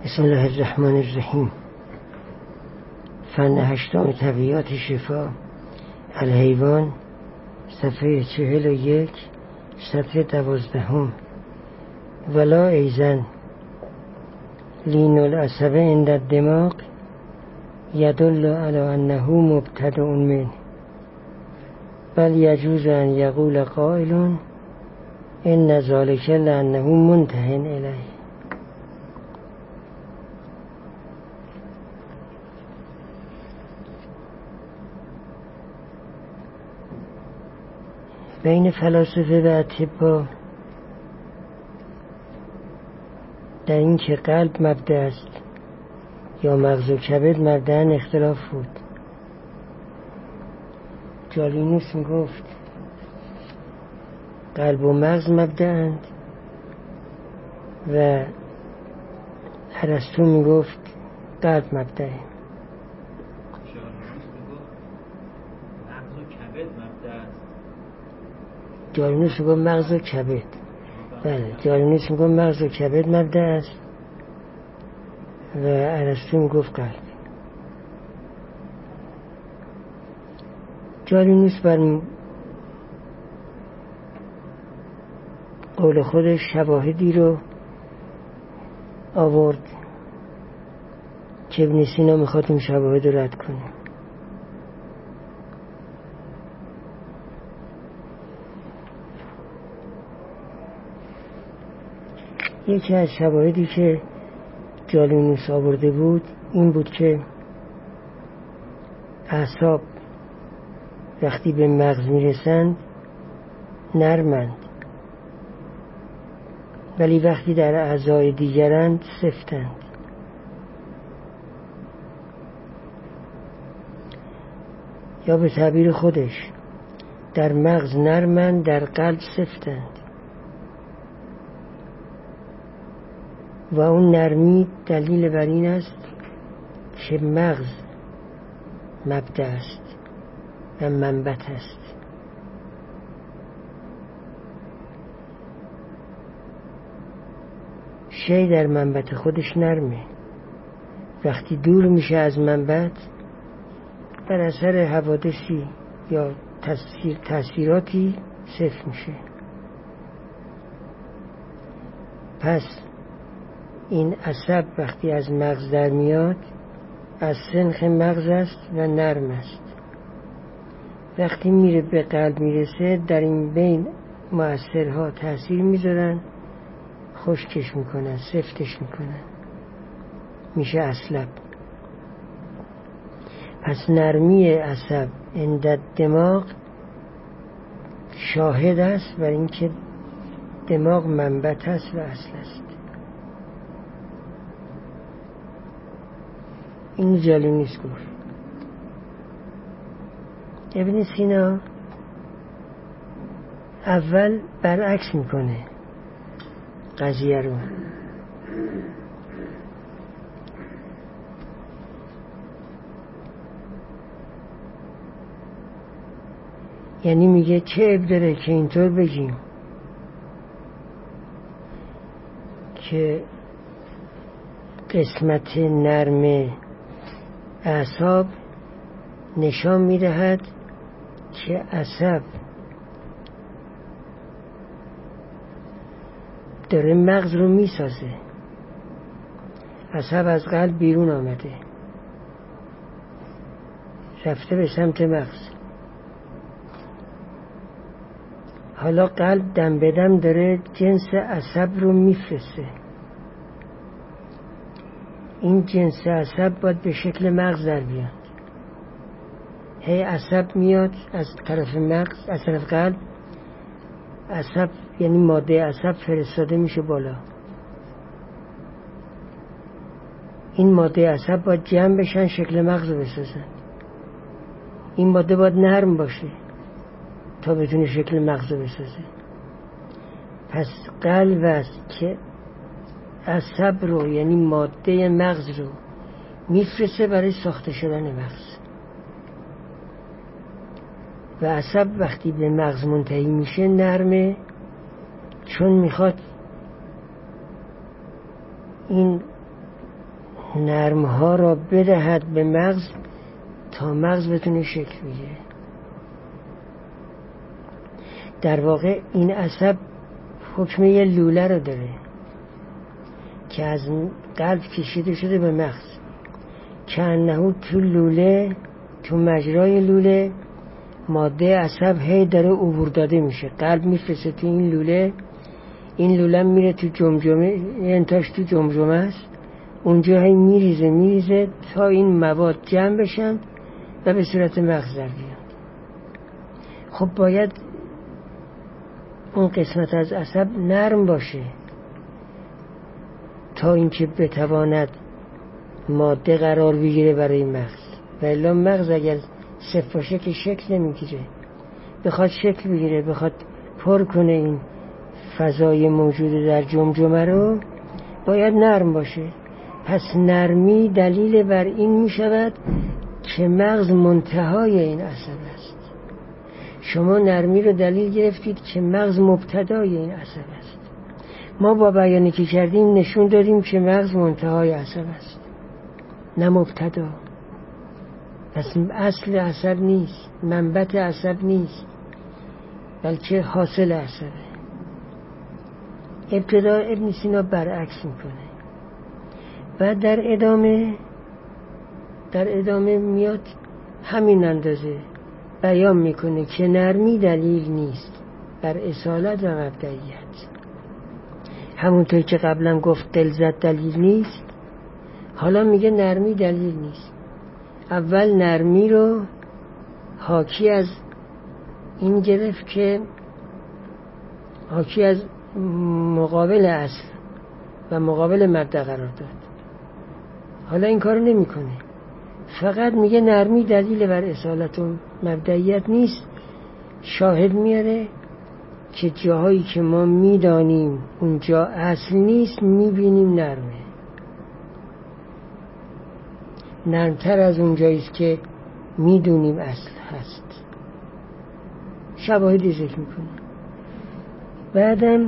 بسم الله الرحمن الرحیم. فن 8 طبیعت شفا الحیوان، صفحه 41، صفحه 12. ولا ایزن لین العصبه عند الدماغ یدل علی انه مبتدع منه، بل یجوز ان یقول قائل ان ذلك لانه منتهی الیه. بین فلاسفه و اطباء در این که قلب مبدأ است یا مغز و کبد مبدأ اختلاف بود. جالینوس میگفت قلب و مغز مبدأند و ارسطو میگفت قلب مبدأه. جالینوس میگفت مغز و کبد. بله، جالینوس میگفت مغز و کبد مبدأ است و ارسطو میگفت قلب. جالینوس بر قول خودش شواهدی رو آورد که ابن سینا میخواد این شواهد رو رد کنه. یکی از شواهدی که جالینوس آورده بود این بود که اعصاب وقتی به مغز میرسند نرمند، ولی وقتی در اعضای دیگرند سفتند. یا به تعبیر خودش در مغز نرمند، در قلب سفتند. و اون نرمی دلیل بر این است که مغز مبدأ است و منبت است. شی در منبت خودش نرمه، وقتی دور میشه از منبت بر اثر حوادثی یا تأثیراتی سفت میشه. پس این عصب وقتی از مغز در میاد از سنخ مغز است و نرم است. وقتی میره به قلب میرسه در این بین مؤثرها تأثیر میذارن، خشکش میکنن، سفتش میکنن، میشه اصلب. پس نرمی عصب عند دماغ شاهد است بر اینکه دماغ منبت است و اصل است. این جالینوس گفت. ابن سینا اول برعکس میکنه قضیه رو. یعنی میگه چه عیب داره که اینطور بگیم که قسمت نرم اعصاب نشان میدهد که عصب داره مغز رو میسازه. عصب از قلب بیرون آمده رفته به سمت مغز. حالا قلب دم به دم داره جنس عصب رو میفرسته. این جنس عصب باید به شکل مغز در بیاد. هی عصب میاد از طرف مغز، از طرف قلب. عصب یعنی ماده عصب فرستاده میشه بالا. این ماده عصب باید جمع بشن شکل مغز رو بسازن. این ماده باید نرم باشه تا بتونه شکل مغز رو بسازه. پس قلب است که عصب رو یعنی ماده مغز رو میفرسته برای ساخته شدن مغز. و عصب وقتی به مغز منتهی میشه نرمه، چون میخواد این نرمها را بدهد به مغز تا مغز بتونه شکل بگیره. در واقع این عصب حکم یه لوله رو داره که از قلب کشیده شده به مغز، که انهو تو لوله، تو مجرای لوله ماده عصب هی داره عبور داده میشه. قلب میفرسته تو این لوله، این لوله میره تو جمجمه، انتاش تو جمجمه است، اونجا هی میریزه تا این مواد جمع بشن و به صورت مغز در بیان. خب باید اون قسمت از عصب نرم باشه تا اینکه بتواند ماده قرار بگیره برای مغز. و الا مغز اگر سفت باشه که شکل نمیگیره. بخواد شکل بگیره، بخواد پر کنه این فضای موجود در جمجمه رو، باید نرم باشه. پس نرمی دلیل بر این می شود که مغز منتهای این عصب است. شما نرمی رو دلیل گرفتید که مغز مبتدای این عصب است. ما با بیانی که کردیم نشون دادیم که مغز منتهای عصب است، نه مبتدا. پس اصل عصب نیست، منبت عصب نیست، بلکه حاصل عصبه. ابتدا ابن سینا برعکس میکنه و در ادامه میاد همین اندازه بیان میکنه که نرمی دلیل نیست بر اصالت و مبدئیت. همونطور که قبلا گفت غلظت دلیل نیست، حالا میگه نرمی دلیل نیست. اول نرمی رو حاکی از این گرفت که حاکی از مقابل اصل و مقابل مبدأ قرار داد. حالا این کارو نمیکنه، فقط میگه نرمی دلیل بر اصالت و مبدئیت نیست. شاهد میاره که جاهایی که ما میدانیم اونجا اصل نیست میبینیم نرمه، نرمتر از اونجاییست که میدونیم اصل هست. شواهدی ذکر میکنه. بعدم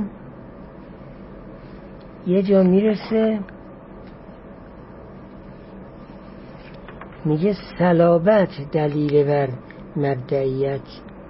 یه جا میرسه میگه صلابت دلیل بر مبدئیت،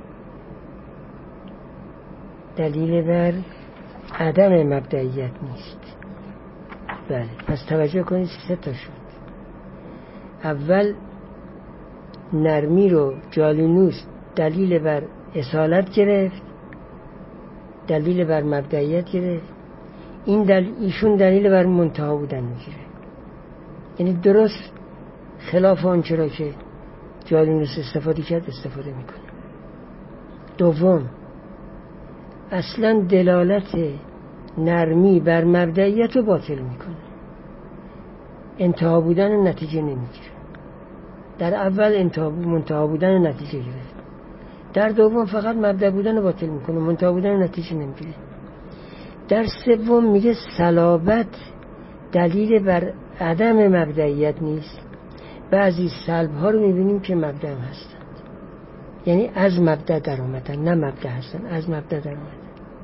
دلیل بر عدم مبدئیت نیست. بله، پس توجه کنید 3 تا شد. اول نرمی رو جالینوس دلیل بر اصالت گرفت، دلیل بر مبدئیت گرفت. ایشون دلیل بر منتها بودن میگیره، یعنی درست خلاف آنچه را که جالینوس استفاده کرد استفاده میکنه. دوم، اصلا دلالت نرمی بر مبدئیت رو باطل میکنه، انتها بودن و نتیجه نمیگیره. در اول منتها بودن و نتیجه گرفت، در دوم فقط مبدأ بودن رو باطل میکنه، منتها بودن و نتیجه نمیگیره. در سوم میگه صلابت دلیل بر عدم مبدئیت نیست. بعضی سلب ها رو میبینیم که مبدأ هم هستند، یعنی از مبدأ در آمدن، نه مبدأ هستن، از مبدأ در آمدن.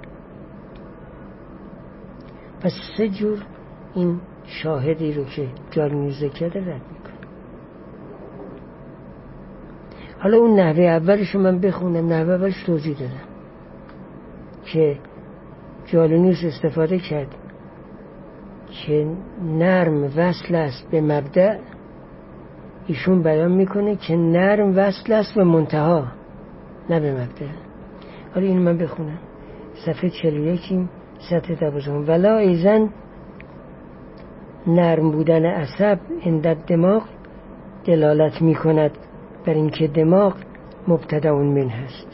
پس 3 جور این شاهدی رو که جالینوس ذکر رد میکنه. حالا اون نحوه اولش رو من بخونم. نحوه اولش توضیح دادم که جالینوس استفاده کرد که نرم وصل است به مبدأ، ایشون بیان میکنه که نرم وصل است به منتها، نه به مبدأ. حالا این من بخونم. صفحه 41 سطح 12. ولا ایزن نرم بودن عصب عند دماغ دلالت میکند بر اینکه دماغ مبتدأ من هست.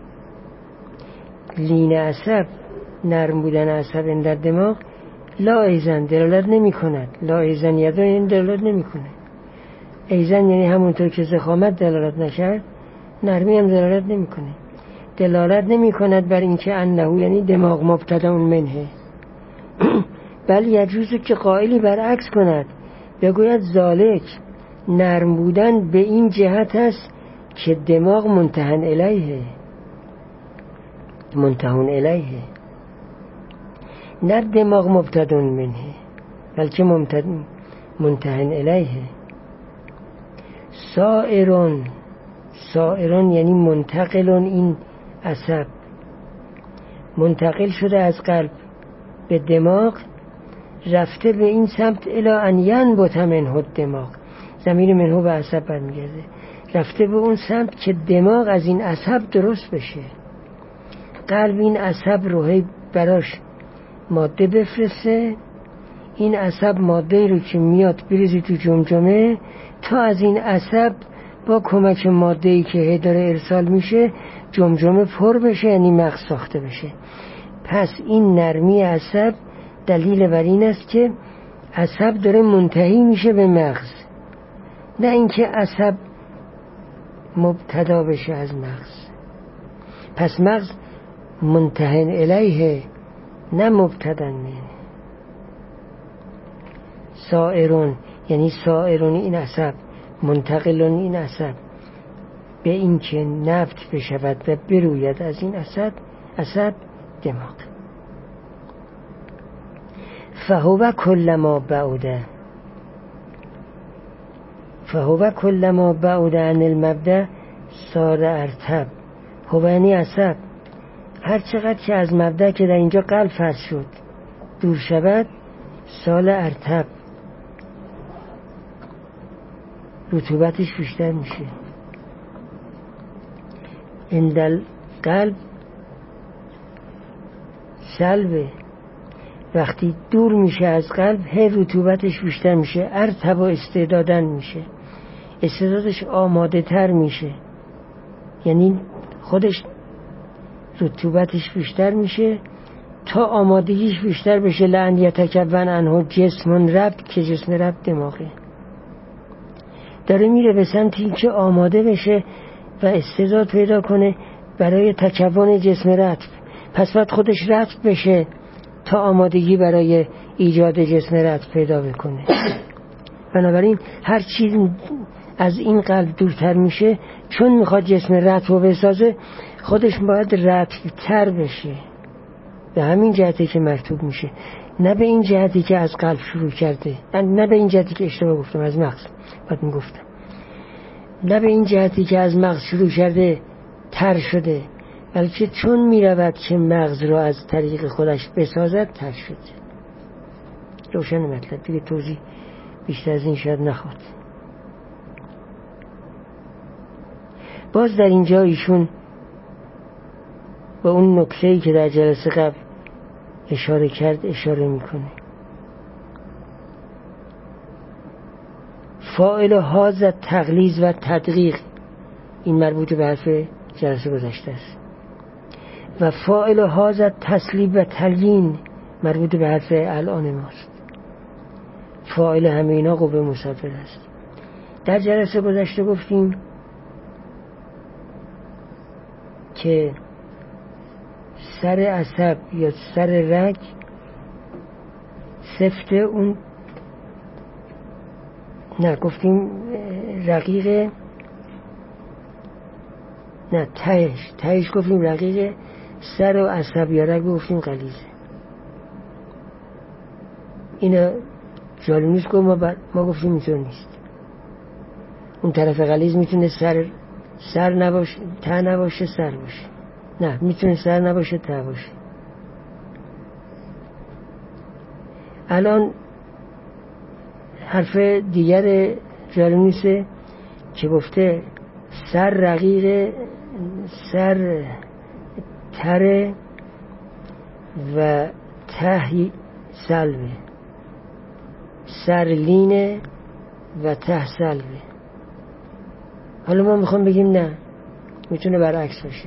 لین عصب، نرم بودن عصب عند دماغ، لا ایزن دلالت نمی کند. لا ایزن یدن این دلالت نمی کنه. ایزن یعنی همونطور که ضخامت دلالت نکرد، نرمی هم دلالت نمی کنه. دلالت نمی کند بر اینکه انه، یعنی دماغ مبتدأ منه. بل یجوزه که قائلی برعکس کند، بگوید ذالک نرم بودن به این جهت است که دماغ منتهن الیه، منتهن الیه، نه دماغ مبتدأ منه، بلکه منتهن الیه. سائرون یعنی منتقلون، این عصب منتقل شده از قلب به دماغ، رفته به این سمت الی ان ینبت منه الدماغ. ضمیر منه به عصب برمیگرده، رفته به اون سمت که دماغ از این عصب درست بشه. قلب این عصب رو براش ماده بفرسته، این عصب ماده رو که میاد بریزی تو جمجمه تا از این عصب با کمک ماده‌ای که داره ارسال میشه جمجمه پر بشه، یعنی مغز ساخته بشه. پس این نرمی عصب دلیل بر این است که عصب داره منتهی میشه به مغز، نه اینکه عصب مبتدا بشه از مغز. پس مغز منتهن الیه، نه مبتدا منه. سائرون یعنی سائرون این عصب، منتقلون این عصب به این که نفت بشود و بروید از این عصب دماغ. فهو کلما بعد عن المبدأ صار ارتب. هو یعنی عصب، هر چقدر که از مبدأ که در اینجا قلب فرض شد دور شود، سال ارتب رطوبتش بیشتر میشه. اندل قلب سلبه، وقتی دور میشه از قلب هی رطوبتش بیشتر میشه، ارتب و استعدادن میشه، استعدادش آماده تر میشه، یعنی خودش رطوبتش بیشتر میشه تا آمادگیش بیشتر بشه. لأن یتکون عنه جسم رب، که جسم رب دماغه، داره میره به سمتی که آماده بشه و استعداد پیدا کنه برای تکون جسم رطب. پس باید خودش رطب بشه تا آمادگی برای ایجاد جسم رطب پیدا بکنه. بنابراین هر چیز از این قلب دورتر میشه، چون میخواد جسم رطب رو بسازه خودش باید رطب تر بشه. به همین جهتی که مکتوب میشه، نه به این جهتی که از قلب شروع کرده، نه به این جهتی که اشتباه گفتم از مغز باید میگفتم، نه به این جهتی که از مغز شروع کرده تر شده، بلکه چون میرود که مغز را از طریق خودش بسازد تر شده. روشن مطلب دیگه، توضیح بیشتر از این شاید نخواد. باز در اینجا ایشون با اون نکته‌ای که در جلسه قبل اشاره کرد اشاره میکنه. فاعل هذا تغلیظ و تدقیق، این مربوط به حرف جلسه گذشته است، و فاعل هذا تسلیب و تلیین مربوط به حرف الان ماست. فاعل همه اینا قوه مصور است. در جلسه گذشته گفتیم که سر عصب یا سر رگ سفت اون، نه گفتیم رقیق، نه تهش گفتیم رقیق، سر و عصب یا رگ گفتیم غلیظه. اینا جالونیست گفت، ما گفتیم اینطور نیست. اون طرف غلیظ میتونه سر نباشه، ته نباشه، سر باشه. نه، میتونه سر نباشه، ته باشه. الان حرف دیگر جالونیسه که گفته سر رقیق، سر تره و ته سلبه، سر لینه و ته سلبه. حالا ما میخوام بگیم نه، میتونه برعکس باشه،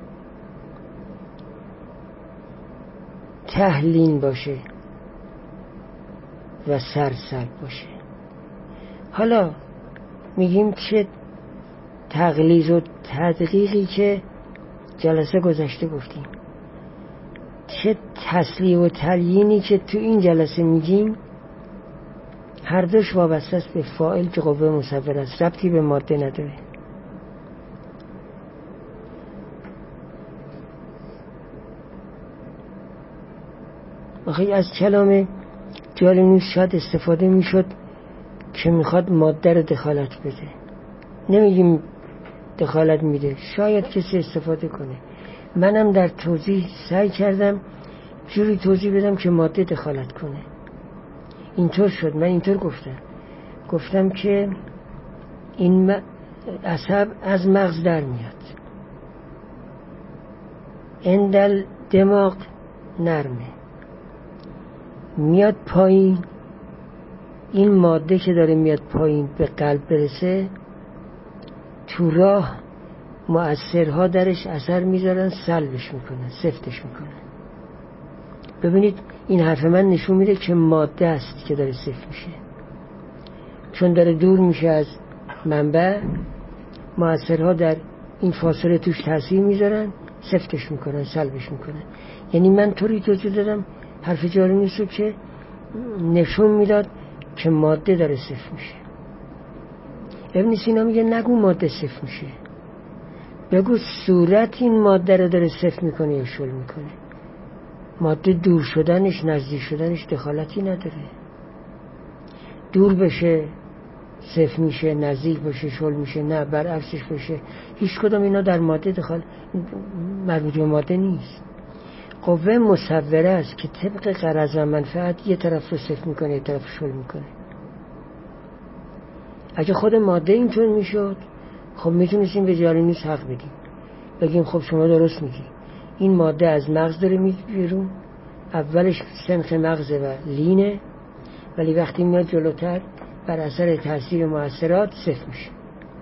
ته لین باشه و سر سلب باشه. حالا میگیم چه تغلیظ و تدقیقی که جلسه گذشته گفتیم، چه تسلیح و تلیینی که تو این جلسه میگیم، هر دوش وابسته است به فاعل که قوه مصور است، ربطی به ماده نداره. آخه از کلام جالونیس شاید استفاده میشد که میخواد ماده رو دخالت بده. نمیگیم دخالت میده، شاید کسی استفاده کنه. منم در توضیح سعی کردم جوری توضیح بدم که ماده دخالت کنه. اینطور شد. من اینطور گفتم که این عصب از مغز در میاد، اندل دماغ نرمه، میاد پایین. این ماده که داره میاد پایین به قلب برسه، تو راه مؤثرها درش اثر میذارن، سلبش میکنن، سفتش میکنن. ببینید این حرف من نشون میده که ماده است که داره سفت میشه، چون داره دور میشه از منبع، مؤثرها در این فاصله توش تاثیر میذارن، سفتش میکنن، سلبش میکنن. یعنی من طوری توضیح دادم حرف جالب نیست که نشون میداد که ماده داره سفت میشه. ابن سینا میگه نگو ماده سفت میشه، بگو صورت این ماده رو داره سفت میکنه یا شل میکنه. ماده دور شدنش، نزدیک شدنش دخالتی نداره. دور بشه سفت میشه، نزدیک بشه شل میشه، نه برعکسش بشه. هیچ کدام اینا در ماده مربوط به ماده نیست. قوه مصوره است که طبق غرض و منفعت یه طرف رو سفت میکنه، یه طرف شل میکنه. اگه خود ماده اینطور میشد، خب میتونستیم به جالینوس حق بدیم، بگیم خب شما درست میگی، این ماده از مغز داره میاد بیرون، اولش سنخ مغزه و لینه، ولی وقتی میاد جلوتر بر اثر تاثیر مؤثرات سفت میشه.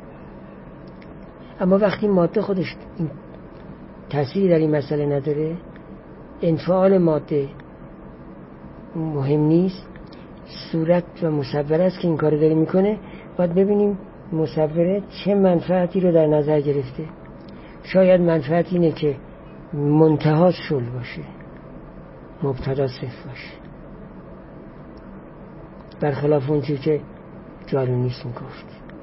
اما وقتی ماده خودش این تأثیری در این مسئله نداره، انفعال ماده مهم نیست، صورت و مصوره است که این کار داره میکنه. باید ببینیم مصوره چه منفعتی رو در نظر گرفته. شاید منفعت اینه که منتها شل باشه، مبتدا صفر باشه، برخلاف اون چیزی که جالینوس میگفت.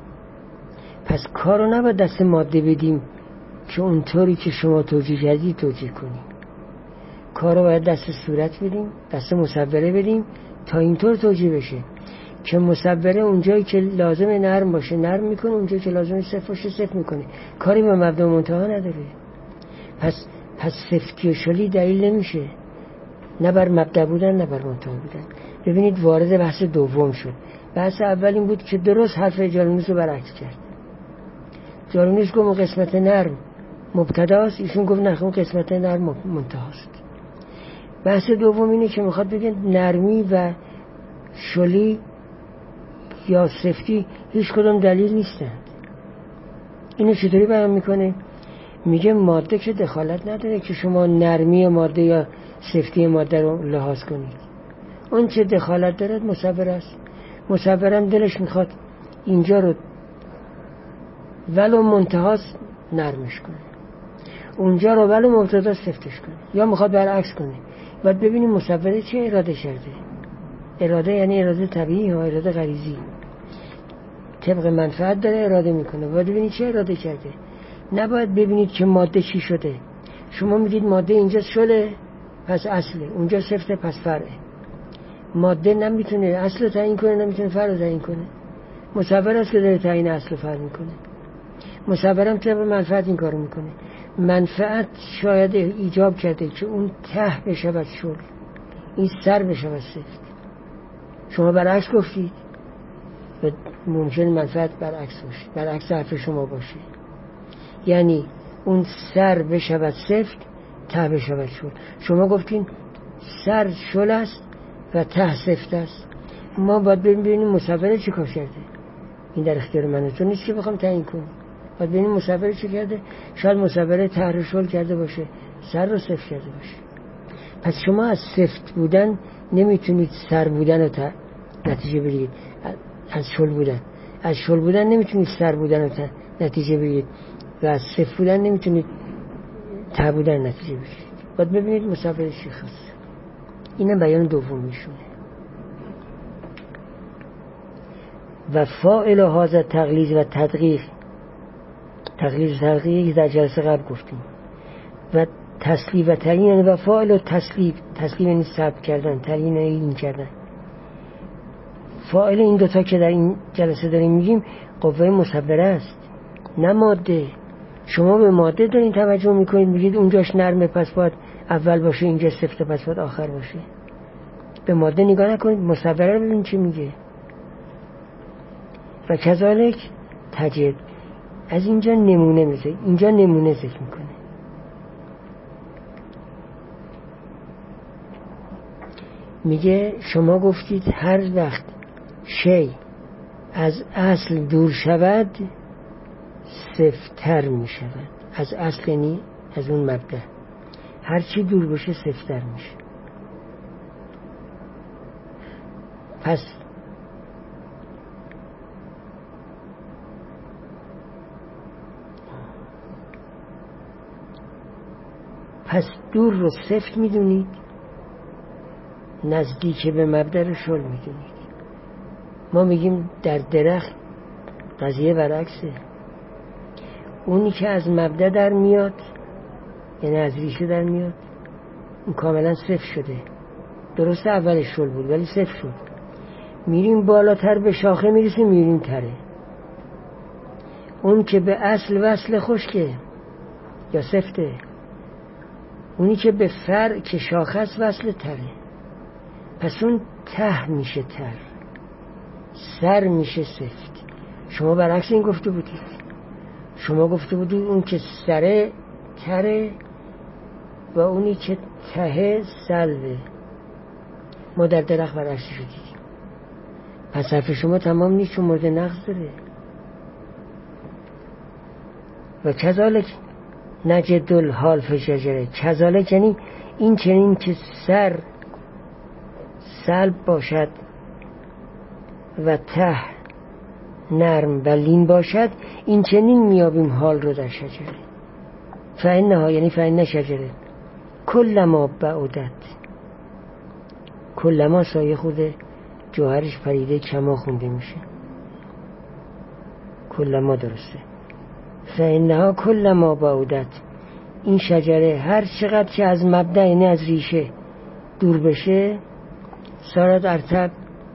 پس کارو نباید دست ماده بدیم که اونطوری که شما توجیه کردی توجیه کنیم. کارو باید دست صورت بدیم، دست مصوره بدیم تا اینطور توجیه بشه که مصوره اونجایی که لازم نرم باشه نرم میکنه، اونجایی که لازم صفر باشه صفر میکنه. کاری به مبدا منتها نداره. پس سفتی و شلی دلیل نمیشه، نه بر مبدا بودن نه بر منتها بودن. ببینید وارد بحث دوم شد. بحث اول این بود که درست حرف جالینوس رو برعکس کرد. جالینوس گفت اون قسمت نرم مبتداست، ایشون گفت نه اون قسمت نرم منتهاست. بحث دوم اینه که میخواد بگه نرمی و شلی یا سفتی هیچ کدام دلیل نیستند. اینو چطوری بیان میکنه؟ میگه ماده که دخالت نداره که شما نرمی ماده یا سفتی ماده رو لحاظ کنید. اون چه دخالت داره مصوره است. مصوره هم دلش میخواد اینجا رو ولو منتهاست نرمش کنه، اونجا رو ولو مبتدا سفتش کنه، یا میخواد برعکس کنه. باید ببینیم مصوره چه اراده کرده. اراده یعنی اراده طبیعی یا اراده غریزی. طبق منفعت داره اراده میکنه. باید ببینید چه اراده کرده. نباید ببینید که ماده چی شده. شما میگید ماده اینجا شله پس اصله، اونجا سفته پس فرعه. ماده نمیتونه اصل رو تعیین کنه، نمیتونه فرع رو تعیین کنه. مصور است که داره تعیین اصل و فرع میکنه. مصور هم طبق منفعت این کارو میکنه. منفعت شاید ایجاب کرده که اون ته بشود شل، این سر بشود سفت. شما برعکس گفتید و ممکن منفعت برعکس باشه، برعکس حرف شما باشه. یعنی اون سر بشود سفت، ته بشود شل. شما گفتین سر شل است و ته سفت است. ما باید ببینیم مصوره چی کار کرده. این در اختیار من تو نیست که بخوام تعیین کنم. باید ببینیم مصوره چی کرده. شاید مصوره ته رو شل کرده باشه، سر رو سفت کرده باشه. پس شما از سفت بودن نمیتونید سر بودن رو نتیجه بگیرید. از شل بودن نمیتونید سر بودن رو نتیجه بگیرید و از سفت بودن نمیتونید ته بودن نتیجه بگیرید. باید ببینید مصوره چی خواست. اینم بیان دوم میشونه. و فاعل هذا تقلید و تدقیق، تقلید و تدقیق در جلسه قبل گفتیم. و تسلیب و تعیین و فاعل و تسلیب یعنی ثبت کردن، تعیین این کردن. فاعل این دوتا که در این جلسه داریم میگیم قوه مصوره است، نه ماده. شما به ماده دارین توجه میکنید، میگید اونجاش نرمه پس باید اول باشه، اینجا سفته پس باید آخر باشه. به ماده نگاه نکنید، مصوره رو ببین چی میگه. و کذالک تجد، از اینجا نمونه میذاره، اینجا نمونه ذکر میکنه. میگه شما گفتید هر وقت شی از اصل دور شود سفت‌تر میشود. از اصل یعنی از اون مبدأ، هر چی دور بشه سفت‌تر میشه. پس دور رو سفت میدونید، نزدیک به مبدأ رو شل میدونید. ما میگیم در درخت قضیه برعکسه، اونی که از مبدأ در میاد یعنی از ریشه در میاد اون کاملا سفت شده. درسته اولش شل بود ولی سفت شد. میریم بالاتر به شاخه میرسیم میریم تره. اون که به اصل وصل خشکه یا سفته، اونی که به فرع که شاخه است وصل تره. پس اون ته میشه تر، سر میشه سفت. شما برعکس این گفته بودید. شما گفته بودید اون که سره تره و اونی که ته سلبه. ما در درخت برعکس شدید. پس حرف شما تمام نیست، چون مورد نقض داره. و کذالک نجد الحال فی شجره، کذالک یعنی این چنین که سر سلب باشد و ته نرم و لین باشد، این چنین میابیم حال رو در شجره. فإنها یعنی فإن شجره کلما بعدت، کلما سایه خود جوهرش پریده کما خونده میشه، کلما درسته. فإنها کلما بعدت، این شجره هر چقدر که از مبدأ یعنی از ریشه دور بشه سارت ارتب،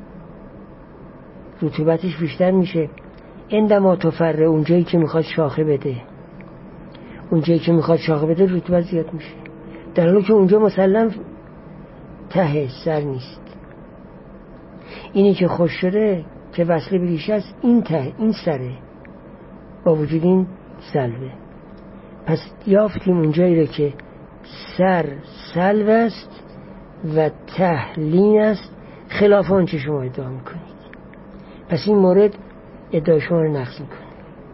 رطوبتش بیشتر میشه. عندما تفره، اونجایی که میخواد شاخه بده، اونجایی که میخواد شاخه بده رطوبت زیاد میشه، در حالی که اونجا مسلم ته سر نیست. اینی که خوش شده که وصله به ریشه است، این ته این سره، با وجود این سلبه. پس یافتیم اونجایی رو که سر سلب است و ته لین است، خلاف آنچه شما ادعا میکنید. پس این مورد ادعای شما رو نقض میکنه.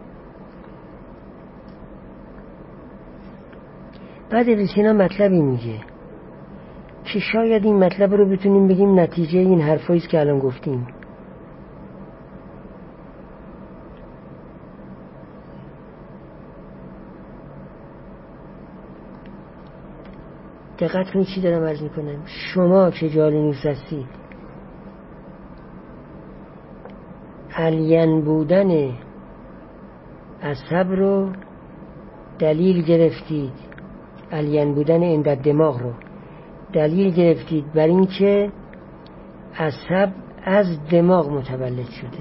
بعد ابن سینا مطلبی میگه که شاید این مطلب رو بتونیم بگیم نتیجه این حرفایی است که الان گفتیم. دقت کنید چی دارم عرض میکنم. شما که جالینوس هستید، الین بودن عصب رو دلیل گرفتید، الین بودن این دماغ رو دلیل گرفتید بر این که عصب از دماغ متولد شده.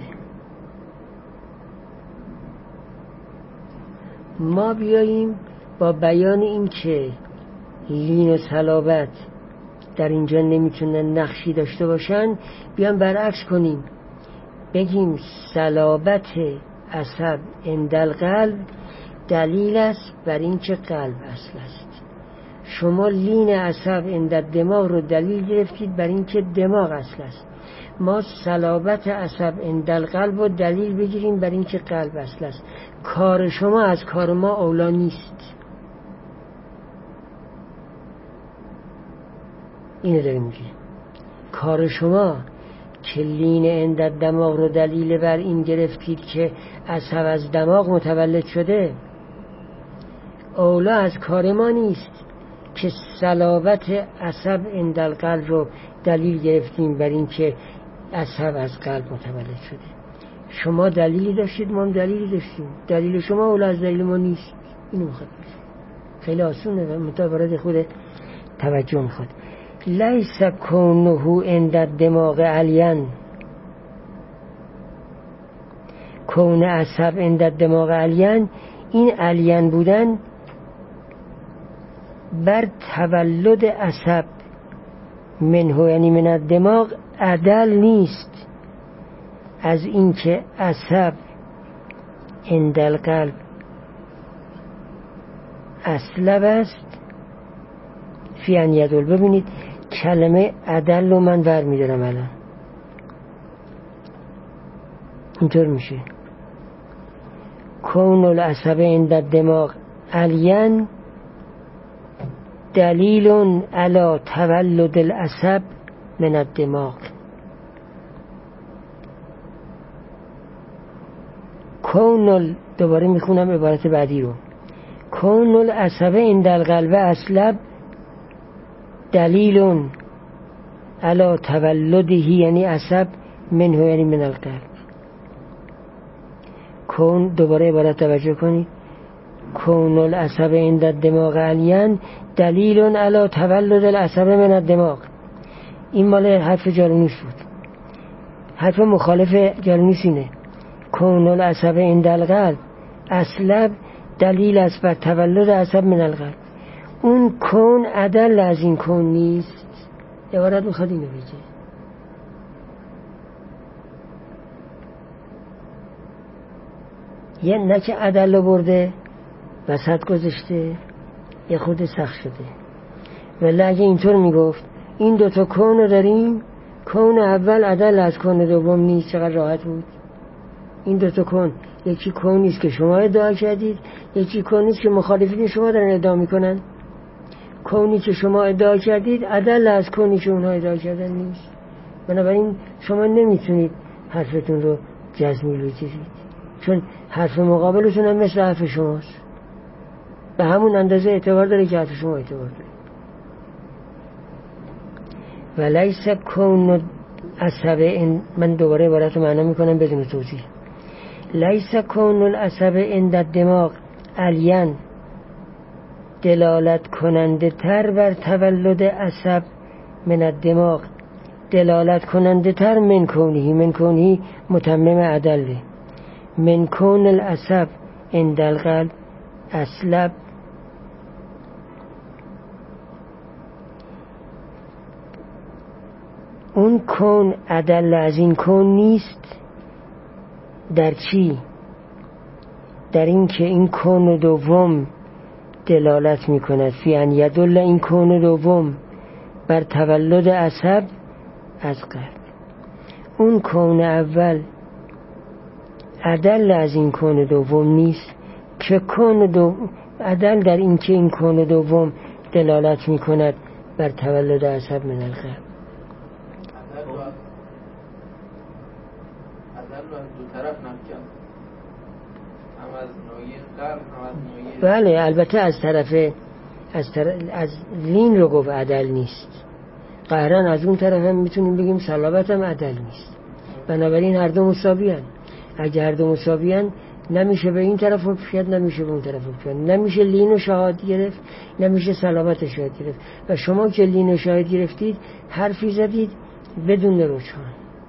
ما بیاییم با بیان این که لین و صلابت در اینجا نمیتونن نقشی داشته باشن، بیان برعکس کنیم، بگیم صلابت عصب اندل قلب دلیل است بر این که قلب اصل است. شما لین عصب اندل دماغ رو دلیل گرفتید بر این که دماغ اصل است. ما صلابت عصب اندل قلب رو دلیل بگیریم بر این که قلب اصل است. کار شما از کار ما اولا نیست. اینو داریم میگیم. کار شما که لین اندل دماغ رو دلیل بر این گرفتید که عصب از دماغ متولد شده، اولا از کار ما نیست که صلابت عصب اندل قلب رو دلیل گرفتیم بر این که عصب از قلب متولد شده. شما دلیلی داشتید، ما هم دلیلی داشتیم. دلیل شما اولا از دلیل ما نیست. اینو میخواد خیلی آسونه و متوارد خود توجه میخواد. لیس کونه عند دماغ علین، کون عصب عند الدماغ علین، این علین بودن بر تولد عصب منه یعنی من الدماغ عدل نیست از این که عصب عند القلب اصلب است فی ان یدل. ببینید کلمه عدل رو من برمی‌دارم الان اینطور میشه کون العصب عند الدماغ علین دلیل علی تولد العصب من الدماغ. دوباره میخونم عبارت بعدی رو. کون العصب عند القلب اصلب دلیل علی تولده یعنی عصب منه یعنی من القلب. کون دوباره عبارت توجه کنید کون العصب عند الدماغ علین دلیل علی تولد العصب من الدماغ. این مال حرف جالونوس بود. حرف مخالف جالونوس اینه کون العصب عند القلب اصلب دلیل است بر تولد عصب من القلب. اون کون عدل از این کون نیست. عبارت میخواد اینو بگه یه نه که عدل رو برده وسط گذاشته یه خود سخت شده. ولی اگه اینطور میگفت این دوتا کون رو داریم کون اول عدل از کون دوم نیست چقدر راحت بود. این دوتا کون یکی کونیست که شما ادعا کردید یکی کونیست که مخالفین شما دارن ادعا میکنن. کونی که شما ادعا کردید عدل از کونی که اونها ادعا کردن نیست. بنابراین شما نمیتونید حرفتون رو جزمی بگیرید چون حرف مقابلتون هم مثل حرف شماست به همون اندازه اعتبار داره که حرف شما اعتبار داره. و لیس کون عصب من دوباره عبارت رو معنا میکنم بدون توضیح. لیس کون العصب عند الدماغ علین دلالت کننده تر بر تولد عصب من الدماغ دلالت کننده تر من کونهی متمم عدله من کون العصب عند القلب اصلب. اون کون عدل از این کون نیست در چی؟ در این که این کون دوم دلالت می کند فی ان یدل این کون دوم بر تولد عصب از قلب. اون کون اول عدل از این کون دوم نیست که عدل در این که این کون دوم دلالت می کند بر تولد عصب من القلب. دو طرف نفکن هم از نوعی قلب هم از نوعی بله البته از لین رو گفت عدل نیست قهرن از اون طرف هم میتونیم بگیم صلابت هم عدل نیست. بنابراین هر دو مساوی هن. اگر هر دو مساوی هن نمیشه به این طرف بپیاد نمیشه به اون طرف بپیاد نمیشه لین و شهاد گرفت نمیشه صلابت شهاد گرفت. و شما که لین و شهاد گرفتید حرفی زدید بدون رجحان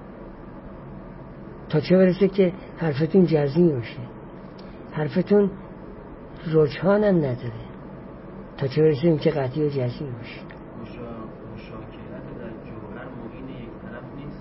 تا چه برسه که حرفتون جزمی باشه. حرفتون رجحان هم نداره تا چه برسه این که قطعی و جزمی باشه. مشاکلت در جوهر معین یک طرف نیست.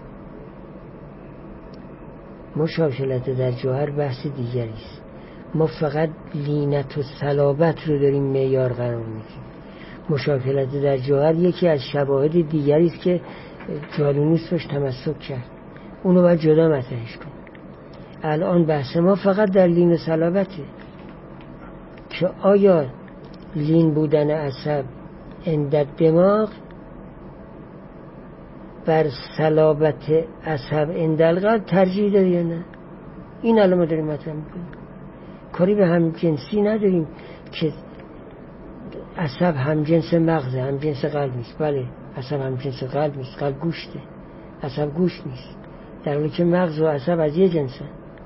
مشاکلت در جوهر بحث دیگری است. ما فقط لینت و صلابت رو داریم معیار قرار میدیم. مشاکلت در جوهر یکی از شواهد دیگری است که جالونوس بهش تمسک کرد. اونو باید جدا مطرحش کنیم. الان بحث ما فقط در لین و صلابته که آیا لین بودن عصب عند الدماغ بر صلابت عصب عند القلب ترجیح داره یا نه. این الان ما داریم مطرح میکنیم. کاری به هم جنسی نداریم که عصب هم جنس مغزه هم جنس قلب نیست. بله عصب هم جنس قلب نیست. قلب گوشته عصب گوشت نیست در حالی که مغز و عصب از یه جنسه.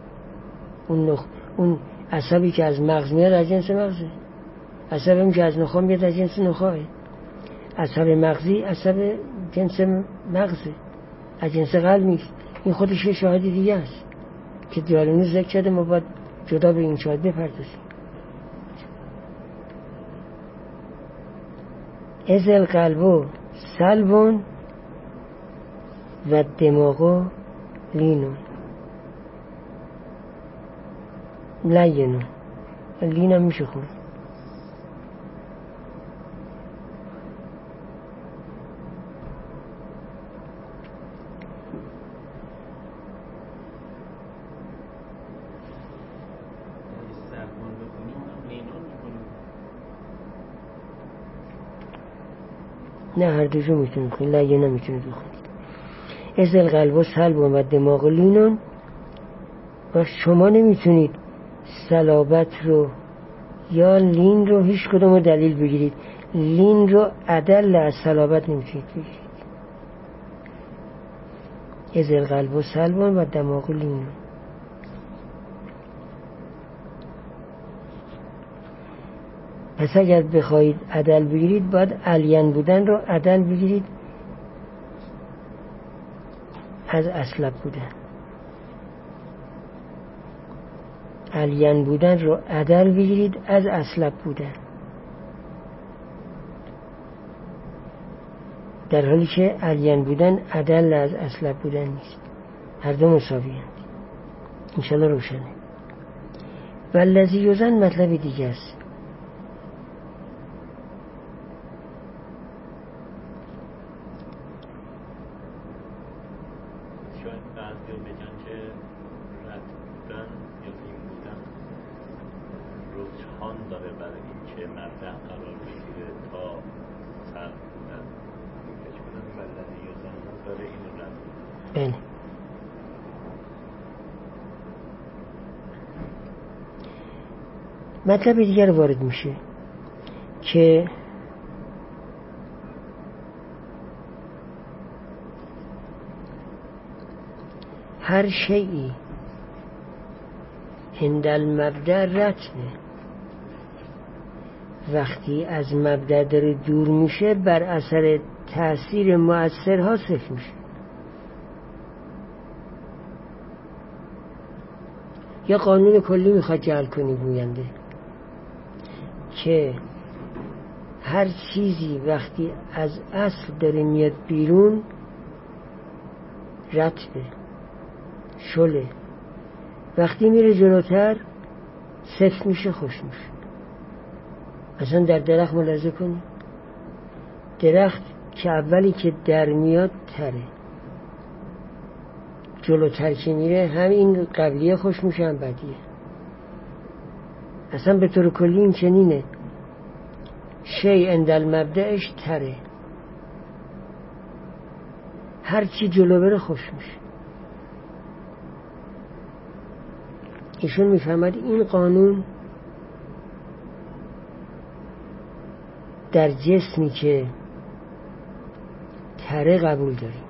اون عصبی که از مغز میاد از جنس مغزه. عصبی که از نخاع میاد از جنس نخاعه. عصب مغزی عصب جنس مغزه از جنس قلب نیست. این خودش شاهد دیگه است. که جالونی ذکر شده، ما باید جدا به این شاید بپردازیم. از القلب سلبون و دماغ لینون. لینون لین هم میشه خورد. نه هر دوشو میتونید بخونید، لگه نمیتونید بخونید. از القلب سلب و دماغ لینون. و شما نمیتونید صلابت رو یا لین رو هیچ کدوم دلیل بگیرید. لین رو عدل از صلابت نمیتونید بگیرید. از القلب سلب و دماغ لینون. پس اگر بخواید عدل بگیرید باید الین بودن رو عدل بگیرید از اسلب بودن. الین بودن رو عدل بگیرید از اسلب بودن، در حالی که الین بودن عدل از اسلب بودن نیست، هر دو مساوی هستند. انشالله روشنه. و الذی یوزن مطلب دیگه است. بله. مطلب دیگر وارد میشه که هر شیئی عند المبدأ رتبه، وقتی از مبدأ داره دور میشه بر اثر تأثیر مؤثرها صفر میشه. یا قانون کلی میخواد جعل کنی گوینده که هر چیزی وقتی از اصل داره میاد بیرون رتبه، شله، وقتی میره جلوتر صفر میشه، خوش میشه. مثلا در درخت ملاحظه کنی، درخت که اولی که در میاد تره، جلوتر که میره همین قبلیه خوش میشه هم بدیه. اصلا به طور کلی این چنینه، شی عند المبدأش تره، هر چی جلو بره خوش میشه. ایشون میفهمد این قانون در جسمی که تره قبول داریم.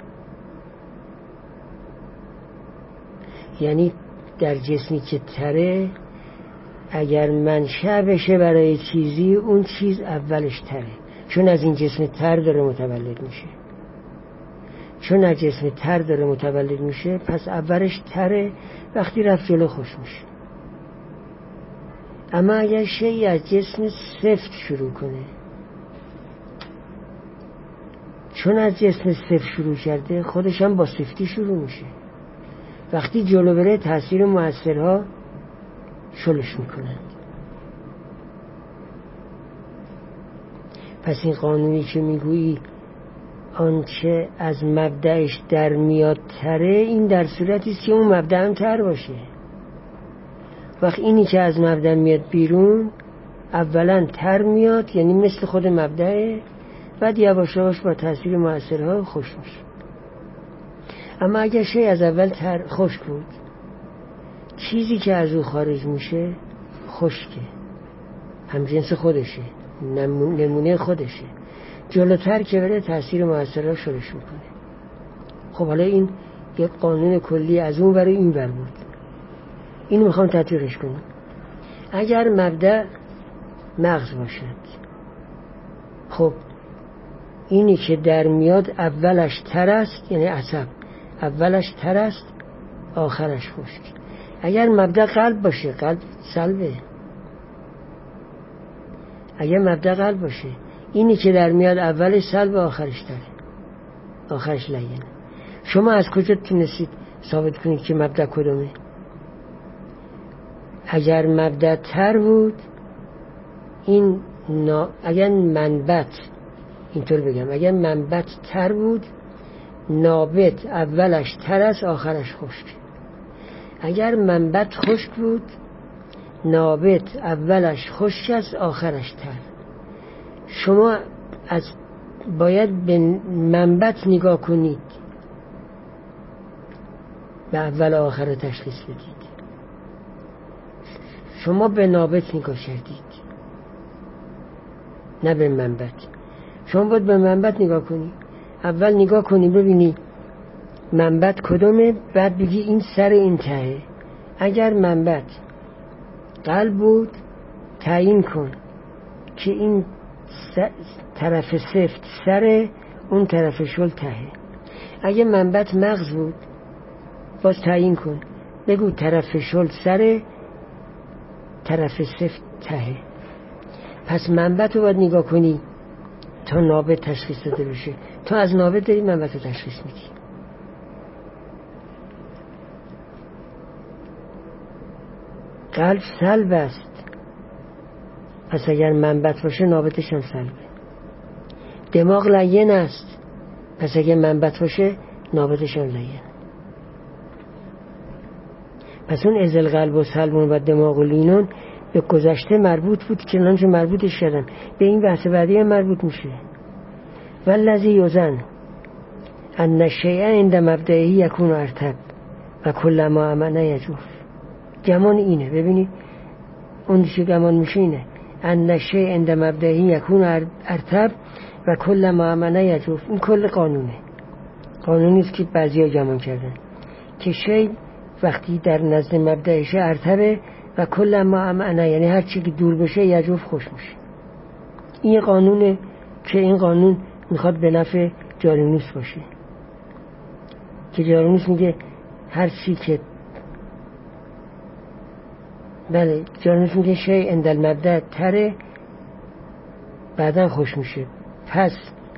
یعنی در جسمی که تره اگر منشأ بشه برای چیزی، اون چیز اولش تره، چون از این جسم تر داره متولد میشه. چون از جسم تر داره متولد میشه پس اولش تره، وقتی رفت جلو خوش میشه. اما اگر شیئی از جسم سفت شروع کنه، چون از جسم سفت شروع کرده خودش هم با سفتی شروع میشه، وقتی جلو بره تأثیر مؤثرها شلش میکنند. پس این قانونی که میگویی آنچه از مبدأش در میاد تره، این در صورتی است که اون مبدأ هم تر باشه. وقت اینی که از مبدأ میاد بیرون اولا تر میاد، یعنی مثل خود مبدأه، بعد یواش یواش با تأثیر مؤثرها خوش میشه. اما اگر شی از اول تر خشک بود، چیزی که از او خارج میشه خشکه، هم جنس خودشه، نمونه خودشه، جلوتر که بره تأثیر مؤثرها شلش میکنه. خب حالا این یک قانون کلی از اون برای این بر بود، اینو میخوام تطبیقش کنم. اگر مبدأ مغز باشد، خب اینی که در میاد اولش تر است، یعنی عصب اولش تر است آخرش خشک. اگر مبدأ قلب باشه، قلب سلبه. اگر مبدأ قلب باشه، اینی که در میاد اولش سلب، آخرش داره، آخرش لینه. شما از کجا تونستید ثابت کنید که مبدأ کدومه؟ اگر مبدأ تر بود، این اگر منبت، اینطور بگم، اگر منبت تر بود، نابت اولش تر است، آخرش خشک. اگر منبت خشک بود، نابت اولش خشک است، آخرش تر. شما باید به منبت نگاه کنید، به اول آخر رو تشخیص بدید. شما به نابت نگاه کردید، نه به منبت. شما باید به منبت نگاه کنی، اول نگاه کنی ببینی منبت کدومه، بعد بگی این سر این تهه. اگر منبت قلب بود، تعیین کن که این طرف سفت سر، اون طرف شل تهه. اگر منبت مغز بود، باز تعیین کن، بگو طرف شل سر، طرف سفت تهه. پس منبت رو باید نگاه کنی تا نابت تشخیص داده بشه. تا از نابت داری منبت رو تشخیص میدی. قلب سلب است، پس اگر منبت باشه نابتش هم سلبه. دماغ لین است، پس اگر منبت باشه نابتش هم لین. پس اون ازل قلب و سلبون و دماغ و لینون به گذشته مربوط بود که نانجا مربوطش کردن، به این بحث بعدی هم مربوط میشه. والذی یزن ان الشیء عند مبدئه یکون ارتب و کل ما امن یجوف. گمان اینه، ببینید اون چه گمان میشه اینه، ان الشیء عند مبدئه یکون ارتب و کل ما امن یجوف. این کل قانونه، قانونی است که بعضیا گمان کردن که شی وقتی در نزد مبدأش ارتبه و کل ما امن، یعنی هر چی که دور بشه یجوف خوش میشه. این قانونه که این قانون میخواد به نفع جالینوس باشه، که جالینوس میگه هر چی که بله، جالینوس میگه شی عند المبدأ تره، بعدا خوش میشه. پس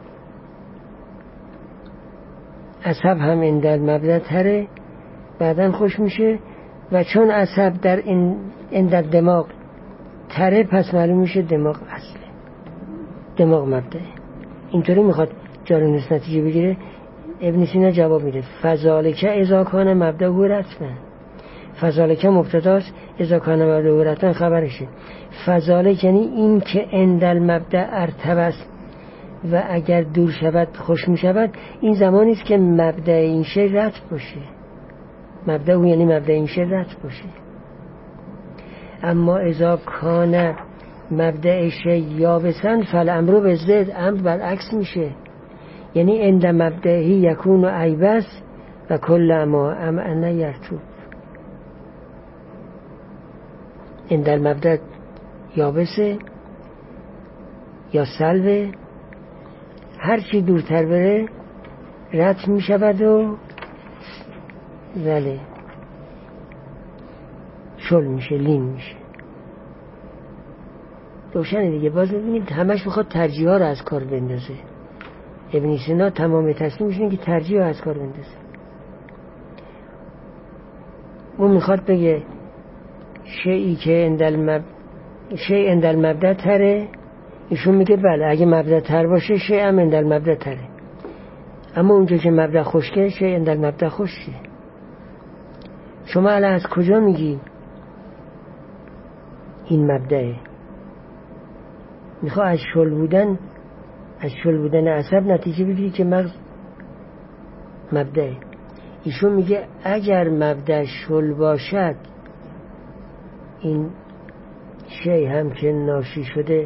عصب هم عند المبدأ تره، بعدا خوش میشه. و چون عصب در عند دماغ تره، پس معلوم میشه دماغ اصله، دماغ مبدأه. اینطوری میخواد جالینوس نتیجه بگیره. ابن سینا جواب میده فذالک اذا کان مبدأه رتبا. فذالک مبتداست، اذا کان مبدأه رتبا خبرشه. فذالک یعنی این که عند المبدأ ارتب است و اگر دور شود خوش میشود، این زمانی است که مبدأ این شی رتب باشه. مبدأ او یعنی مبدأ این شی رتب باشه. اما اذا کان مبدأ شی یابسا فالامر بالضد، امر برعکس میشه. یعنی عند مبدئه یکون ایبس و کل ما امن یرتوب. عند المبدأ یابسه یا سلبه، هر چی دورتر بره رد میشود و ولی شل میشه، لین میشه. روشنه دیگه. باز ببینید همش میخواد ترجیح ها رو از کار بندازه. ابن سینا تمام تصمیمش اینه که ترجیح ها از کار بندازه. اون میخواد بگه شیئی که شیء عند المبدأ تره، ایشون میگه بله اگه مبدأ تر باشه شیء هم عند المبدأ تره. اما اونجا که مبدأ خشکه شیء عند المبدأ خشکه. شما الان از کجا میگی این مبدأه؟ میخواه از شل بودن عصب نتیجه بگیری که مغز مبدأه. ایشون میگه اگر مبدأ شل باشد، این شی هم که ناشی شده،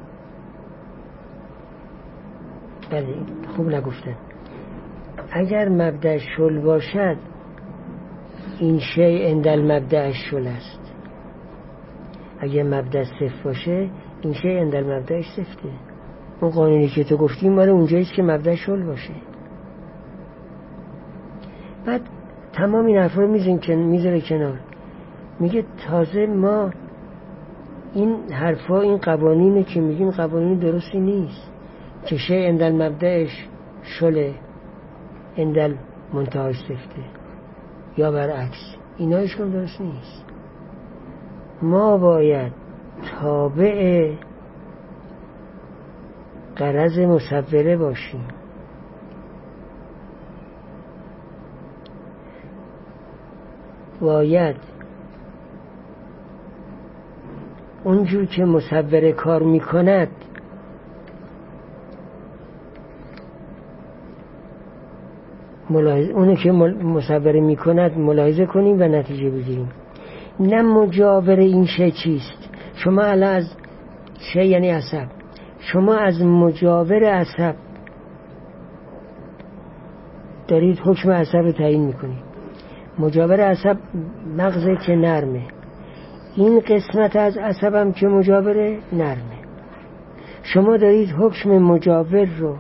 بله خوب نگفتن، اگر مبدأ شل باشد این شی عند المبدأ شل است. اگر مبدأ صفر باشه این شی عند المبدأ صفره. اون قانونی که تو گفتیم مال اونجاییست که مبدأ شل باشه. بعد تمام این حرفا رو میذاره کنار. میگه تازه ما این حرفا، این قوانینه که میگیم قوانین درستی نیست، که شیء عند المبدأش شله عند المنتهاش سفته یا برعکس، اینا هیچکدوم درست نیست. ما باید تابع غرض مصوره باشیم. باید اونجور که مصوره کار میکند اونو که مصوره میکند ملاحظه کنیم و نتیجه بگیریم، نه مجاور این شی چیست. شما الان از شی یعنی عصب، شما از مجاور عصب دارید حکم عصب رو تعیین میکنید. مجاور عصب مغزه که نرمه، این قسمت از عصبم که مجاوره نرمه. شما دارید حکم مجاور رو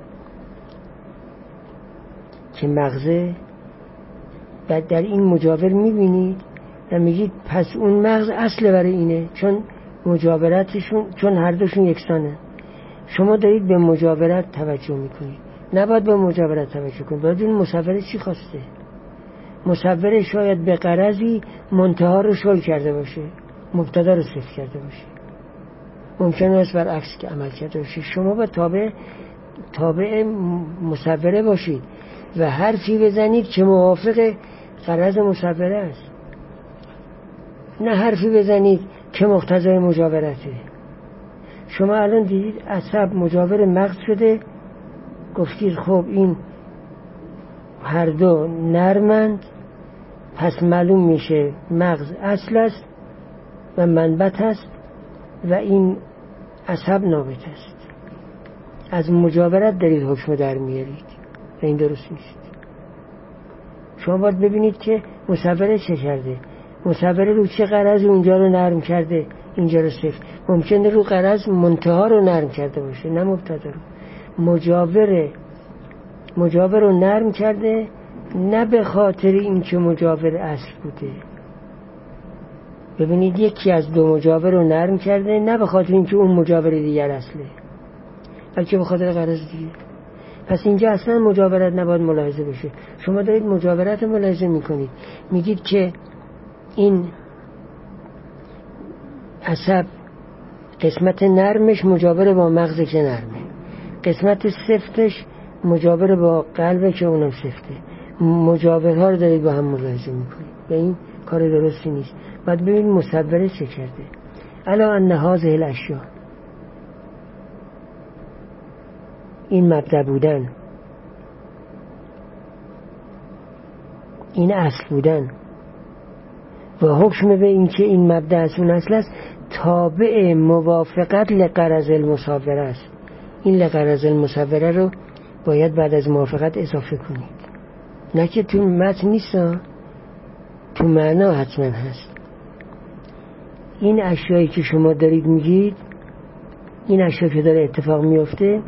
که مغزه بعد در این مجاور میبینید و میگید پس اون مغز اصل برای اینه، چون مجاورتشون، چون هر دوشون یکسانه. شما دارید به مجاورت توجه میکنید، نباید به مجاورت توجه کنید. باید این مصوره چی خواسته. مصوره شاید به غرضی منتها رو شل کرده باشه، مبتدا رو صفر کرده باشه، ممکنه است برعکس که عمل کرده باشه. شما با تابع مصوره باشید و حرفی بزنید که موافق غرض مصوره است، نه حرفی بزنید که مقتضای مجاورته. شما الان دیدید عصب مجاور مغز شده، گفتید خب این هر دو نرمند، پس معلوم میشه مغز اصل است و منبت است و این عصب نابت است. از مجاورت دارید حکم در میارید و این درست نیست. شما باید ببینید که مصوره چه کرده، مصوره رو چه غرض اونجا رو نرم کرده، اینجا رو صفر. ممکنه رو غرض منتها رو نرم کرده باشه، نه مبتدا رو. مجاور رو نرم کرده، نه به خاطر این که مجاور اصل بوده. ببینید یکی از دو مجاور رو نرم کرده، نه به خاطر این که اون مجاور دیگر اصله، بلکه به خاطر غرض دیگه. پس اینجا اصلا مجاورت نباید ملاحظه بشه. شما دارید مجاورت ملاحظه میکنید، میگید که این عصب قسمت نرمش مجاور با مغز که نرمه، قسمت سفتش مجاور با قلب که اونم سفته. مجاورها رو دارید با هم ملاحظه میکنید و این کار درستی نیست. باید ببینید مصوره چه کرده. الا ان هذه الاشیاء، این مبدأ بودن، این اصل بودن و حکم به این که این مبدأ از اون اصل است، تابع موافقت لغرض المصوره است. این لغرض المصوره رو باید بعد از موافقت اضافه کنید، نه که تو متن نیست، تو معنا حتما هست. این اشیایی که شما دارید میگید، این اشیایی که داره اتفاق میفته،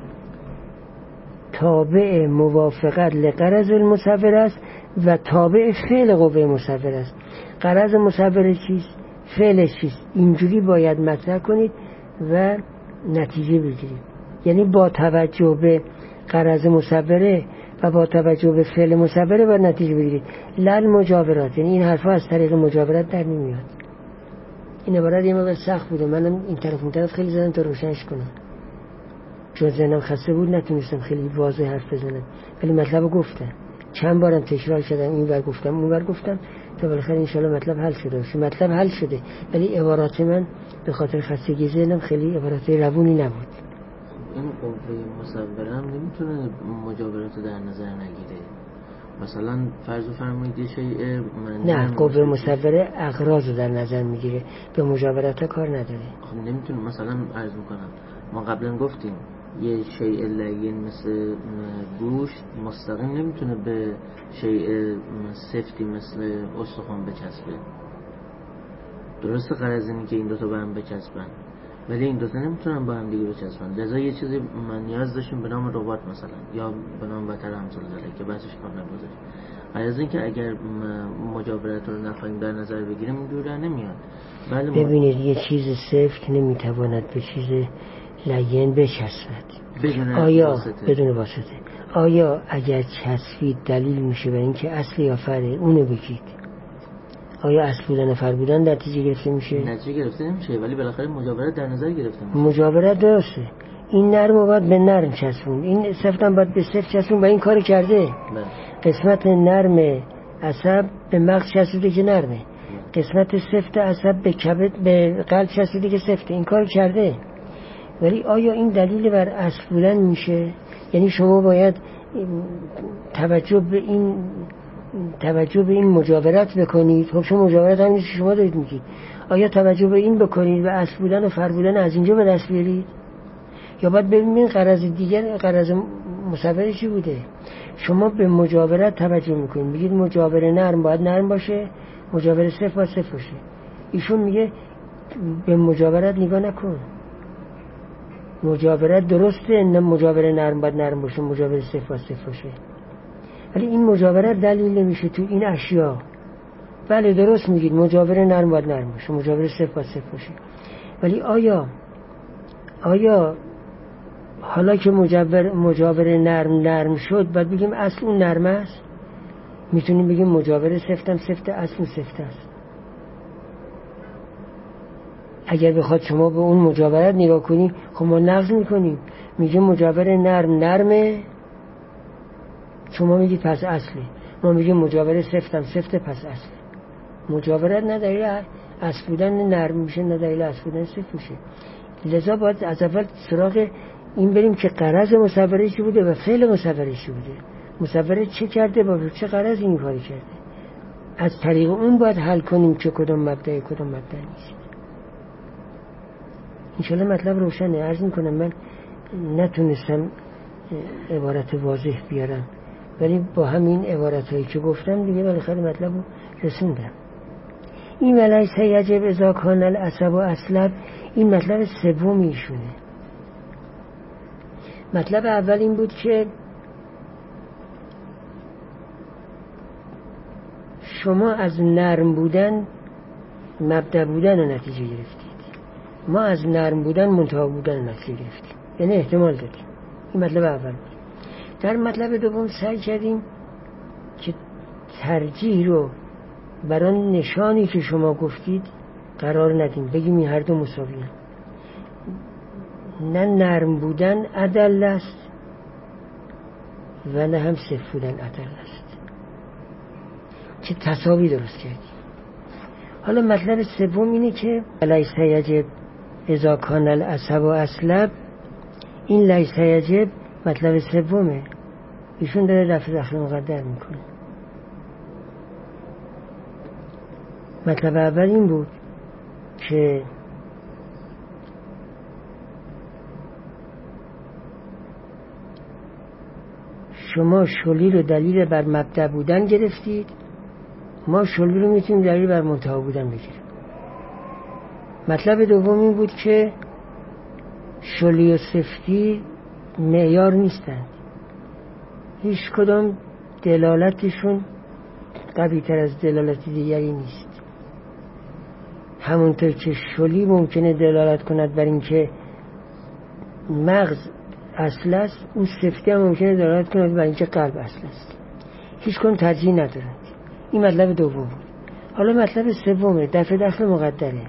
تابع موافقت لغرض المصوره است و تابع فعل قوه مصوره است. غرض مصوره چیست؟ فعلش چیست؟ اینجوری باید مطرح کنید و نتیجه بگیرید. یعنی با توجه به غرض مصوره و با توجه به فعل مصوره باید نتیجه بگیرید. لل مجاورات، یعنی این حرفا از طریق مجاورت در نمیاد. این عبارت یه مقدار سخت بوده، منم این طرف اون طرف خیلی زدم تا روشنش کنم، چون ذهنم خسته بود نتونستم خیلی واضح حرف بزنم، ولی مطلب گفتم. چند بارم تکرار کردم، این ور گفتم اون ور گفتم، تا بالاخره انشالله مطلب حل شده باشه. مطلب حل شده ولی عبارات من به خاطر خستگی ذهنم خیلی عبارات روونی نبود. این قوه مصوره هم نمیتونه مجاورات رو در نظر نگیره. مثلا فرض فرمایید یه شیء نه، قوه مصوره اغراض رو در نظر میگیره، به مجاورات ها کار نداره. خب نمیتونه. مثلا عرض میکنم ما قبلا گفتیم یه شیء لین مثل گوشت مستقیم نمیتونه به شیء سفتی مثل استخوان بچسبه. درسته غرض اینه که این دوتا به هم بچسبن، ولی این دوتا نمیتونن با هم دیگه بچسبن. لذا یه چیزی من نیاز داشتیم به نام ربات مثلا، یا به نام بتر همسال داره که بحثش کار نبوده. از اینکه اگر مجاورت رو نخواهیم در نظر بگیریم این دور نمیاد. ببینید یه چیز سفت نمیتواند به چیز لین بچسبد بدون واسطه. آیا اگر چسبید دلیل میشه برای اینکه اصل یا فرع؟ اونو بگید. آیا اصل بودن و فرع بودن نتیجه گرفته میشه؟ نتیجه گرفته نمیشه، ولی بالاخره مجاورت در نظر گرفته میشه. مجاورت درسته. این نرم باید به نرم چسبون، این سفت هم باید به سفت چسبون و این کار کرده. قسمت نرم عصب به مغز چسبیده که نرمه، قسمت سفت عصب به کبد به قلب چسبیده که سفته، این کار کرده. ولی آیا این دلیل بر اصل بودن میشه؟ یعنی شما باید توجه به این مجاورت بکنید. خب شما مجاورت هم نیست شما دارید میگید. آیا توجه به این بکنید و اصل بودن و فرع بودن از اینجا به دست بیارید؟ یا باید ببینید غرض دیگر، غرض مصور چی بوده؟ شما به مجاورت توجه میکنید، میگید مجاور نرم باید نرم باشه، مجاور سفت باید سفت باشه. ایشون میگه به مجاورت نگاه نکن، مجاورت درسته، نه مجاور نرم باید نرم باشه، مجاور سفت باید سفت باشه. ولی این مجاورت دلیل نمیشه تو این اشیاء. بله درست میگید مجاور نرم باید نرم باشه، مجاور سفت باید سفت باشه. ولی آیا حالا که مجاور نرم شد باید بگیم اصل اون نرم است؟ میتونیم بگیم مجاور سفتم سفت، اصل اون سفت است. اگر بخواد شما به اون مجاورت نگاه کنی، خب ما نقض میکنیم، میگیم مجاور نرمه، شما میگید پس اصله، ما میگیم مجاور سفتم سفته پس اصله. مجاورت نه دلیل اصل بودن نرم میشه، نه دلیل اصل بودن سفت میشه. لذا باید از اول سراغ این بریم که غرض مصوره چی بوده و فعل مصوره چی بوده، مصوره چه کرده با چه غرضی این کاری کرده. از طریق اون باید حل کنیم که کدام مبدأ کدام مبدأ نیست. انشالله مطلب روشنه. عرض میکنم من نتونستم عبارت واضح بیارم، ولی با همین عبارتایی که گفتم دیگه بالاخره مطلب رو رسوندم. این ولیس یجب اذا کان العصب و اصلب، این مطلب سومیشونه. مطلب اول این بود که شما از نرم بودن مبدأ بودن رو نتیجه گرفتید، ما از نرم بودن منتهی بودن رو نتیجه گرفتیم، یعنی احتمال دادیم. این مطلب اول بود. در مطلب دوم سعی کردیم که ترجیح رو برای نشانی که شما گفتید قرار ندیم، بگیم این هر دو مساوی هستند. نه نرم بودن عدل است و نه هم سفت بودن عدل است، که تساوی درست کردیم. حالا مطلب سوم اینه که لیس یجب اذا کان العصب و اصلب، این لیس یجب مطلب سومه، ایشون داره لفظ داخل مقدر میکنه. مطلب اول این بود که شما شلی رو دلیل بر مبدأ بودن گرفتید، ما شلی رو میتونیم دلیل بر منتهی بودن بگیریم. مطلب دوم این بود که شلی و سفتی معیار نیستند، هیچ کدام دلالتشون قوی تر از دلالت دیگری نیست. همونطور که شلی ممکنه دلالت کند بر اینکه مغز اصل است، اون سفتی هم ممکنه دلالت کند بر اینکه قلب اصل است. هیچ کدوم ترجیح ندارند. این مطلب دوم بود. حالا مطلب سومه، دفع داخل مقدره.